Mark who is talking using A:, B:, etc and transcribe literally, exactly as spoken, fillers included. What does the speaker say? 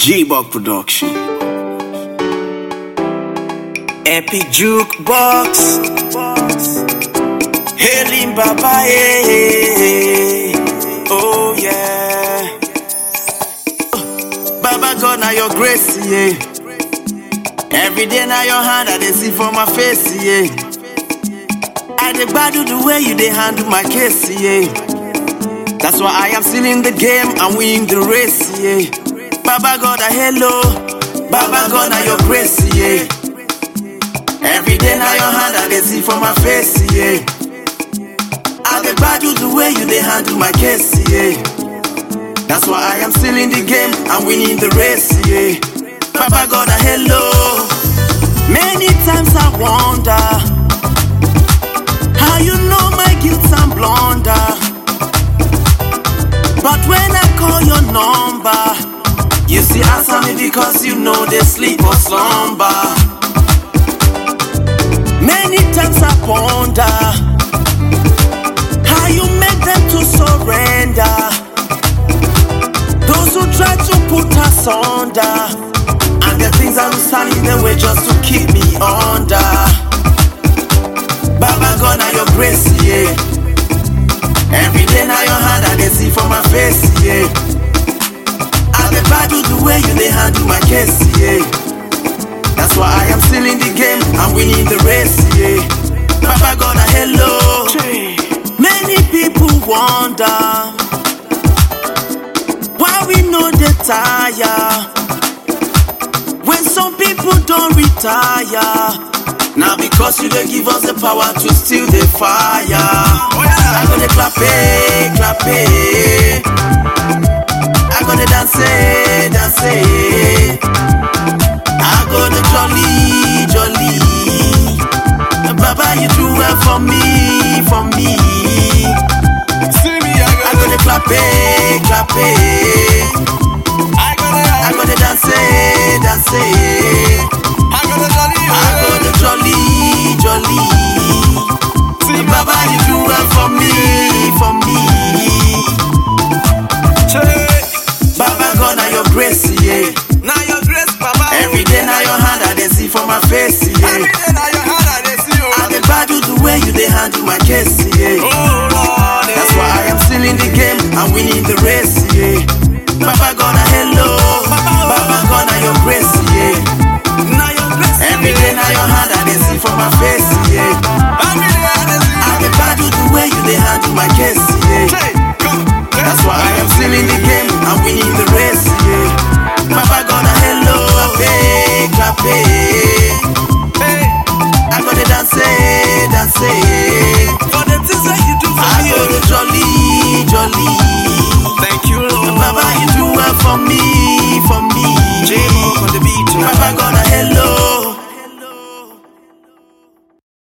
A: G-Bug Production. Epic Jukebox. Hailing Baba, eh. Oh yeah. Baba God, now your grace, yeah. Every day now your hand I dey see for my face, yeah. I dey gbadu the way you dey handle my case, yeah. That's why I am still in the game and winning the race, yeah. Baba God, I hello. Baba God, now your grace, yeah. Every day now your hand I dey see for my face, yeah. I dey gbadu the way you dey handle my case, yeah. That's why I am still in the game and winning the race, yeah. Baba God, I hello. Many times I wonder how you know my guilt and blunder. But when I call your number, you see answer me because you know they sleep or slumber. Many times I wonder how you make them to surrender. Those who try to put us under, and the things that will stand in the way just to keep me under. Baba God, now your grace, yeah. Every day now your hand I dey see for my face, yeah. I dey gbadu the way you dey handle my case, yeah. That's why I am still in the game and winning the race, yeah. Baba God, I hello. Many people wonder why we know they tire when some people don't retire. Now because you don't give us the power to steal the fire. Oh yeah. I gonna clap it, clap it. I gonna dance it, dance it. I gonna jolly, jolly. Baba, you do well for me, for me. See me, I gonna clap it, clap it. I gonna, I gonna dance it, dance it. I gonna jolly, I gonna jolly, jolly. See, Baba, you do well for me, for me. Baba God, now your grace, yeah. Now your grace, Baba. Every day now your hand I dey see for my face, yeah. Every day now your hand I dey see, oh. I dey gbadu the way you dey handle my case, yeah. Oh Lord, yeah. That's why I am still in the game and winning the race, yeah. Baba God, I hello. Baba God, now your grace, yeah. Now your grace, every day now your hand I dey see for my face, yeah. Every day I dey see. I dey gbadu the way you dey handle my case, yeah. That's why I am still in the game and winning the race.